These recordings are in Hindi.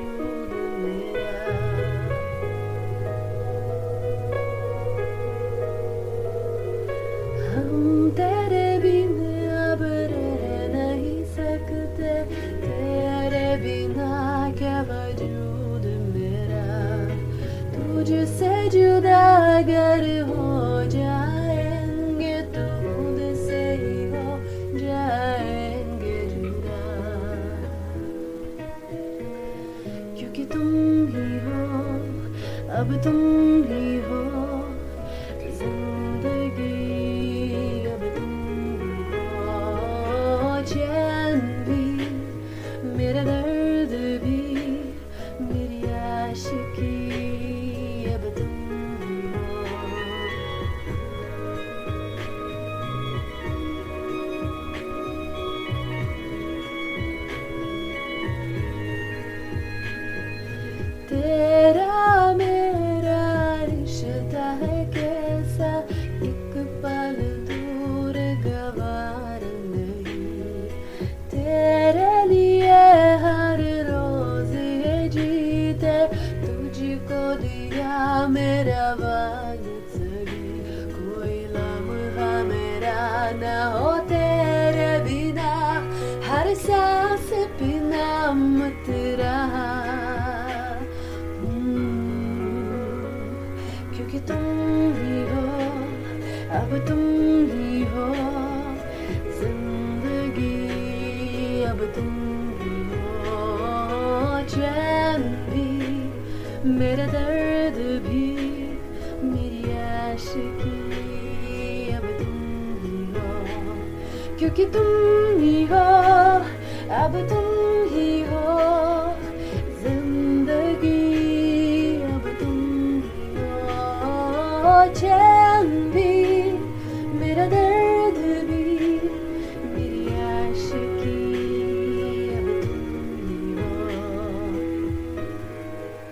वजूद मेरा। हम तेरे बिन अब रह नहीं सकते, तेरे बिना क्या वजूद मेरा। तुझसे जुदा अगर हो जाएंगे तो खुद से ही हो जाएंगे जुदा। क्योंकि तुम ही हो, अब तुम ही हो जिंदगी, अब तुम ही हो चैन भी, मेरा दर्द भी, मेरी आशिकी, अब तुम ही हो। तेरा मेरा रिश्ता है कैसा, एक पल दूर गवार नहीं। तेरे लिए हर रोज ये जीते, तुझको दिया मेरा वालिद सभी। कोई लम्हा मेरा न हो तेरे बिना, हर सांस बिना मत रहा। क्योंकि तुम ही हो, अब तुम ही हो जिंदगी, अब तुम ही हो चैन भी, मेरा दर्द भी, मेरी आशिकी, अब तुम ही हो। क्योंकि तुम ही हो, अब तुम ही हो जिंदगी, अब तुम ही हो चैन भी, मेरा दर्द भी, मेरी आशिकी, अब तुम ही हो।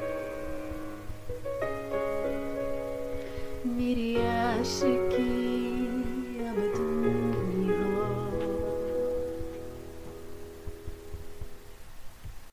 मेरी आशिकी।